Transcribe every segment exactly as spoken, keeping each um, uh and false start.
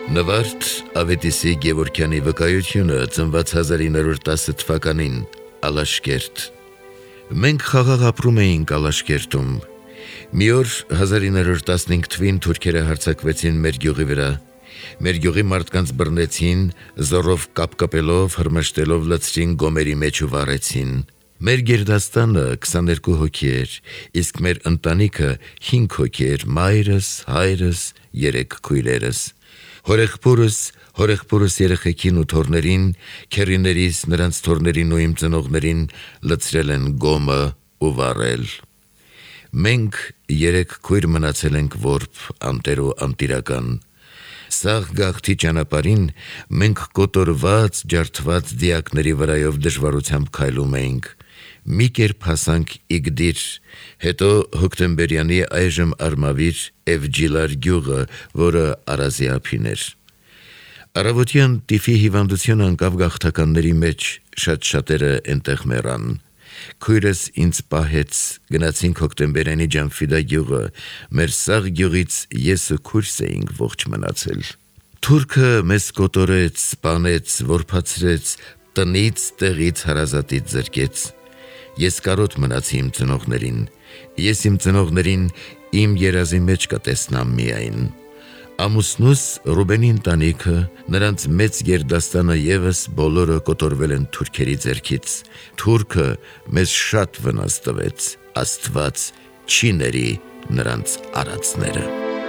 Նվարդ Ավետիսի Գևորգյանի վկայությունը ծնված հազար ինը հարյուր տասը թվականին Ալաշկերտ։ Մենք խաղաղ ապրում էինք Ալաշկերտում։ Մի օր հազար ինը հարյուր տասնհինգ թվին թուրքերը հարձակվեցին մեր գյուղի վրա։ Մեր գյուղի մարդկանց բռնեցին, զորով կապկպելով, հրմշտելով լցրին գոմերի մեջ ու վառեցին։ Մեր գերդաստանը քսաներկու հոգի էր, իսկ մեր ընտանիքը հինգ հոգի էր՝ մայրս, հայրս, երեք քույրերս։ Հորեղբորս, հորեղբորս երեխեքին ու թոռներին, քեռիներիս, նրանց թոռներին ու իմ ծնողներին լցրել են գոմը ու վառել։ Մենք երեք քույր մնացել ենք որբ, անտեր ու անտիրական։ Սաղ գաղթի ճանապարհին մենք կոտորված, ջարդված դիակների վրայով դժվարությամբ քայլում էինք։ Մի կերպ հասանք Իգդիր, հետո հոկտեմբերյանի այժմ Արմավիր Էվջիլար գյուղը, որը Արազի ափին էր։ Առավոտյան տիֆի հիվանդություն անկավ գաղթականների մեջ, շատ շատերը էնտեղ մեռան։ Քույրս ինձ պահեց, գնացինք հոկտեմբերյանի Ջանֆիդա գյուղը, մեր սաղ գյուղից եսը քույրս էինք ողջ մնացել։ Թուրքը մեզ կոտորեց, սպանեց, որբացրեց, տնից տեղից հարազատից զրկեց։ Ես կարոտ մնացի իմ ծնողներին, ես իմ ծնողներին իմ երազի մեջ կտեսնամ միայն։ Ամուսնուս Ռուբենի ընտանիքը, նրանց մեծ գերդաստանը ևս բոլորը կոտորվել են թուրքերի ձեռքից։ Թուրքը մեզ շատ վնաս տվեց, Աստված չի ների նրանց արածները։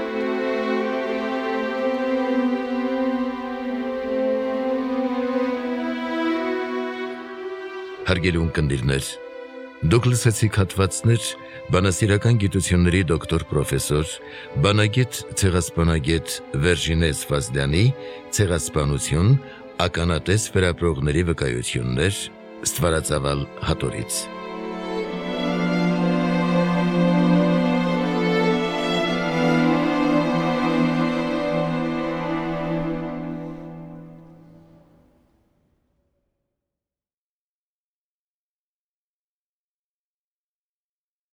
Հարգելի ունկնդիրներ, դուք լսեցիք հատվածներ բանասիրական գիտությունների դոկտոր պրոֆեսոր, բանագետ ցեղասպանագետ Վերժինե Սվազդյանի ցեղասպանություն, ականատես վերապրողների վկայություններ Ստվարածավալ հատորից։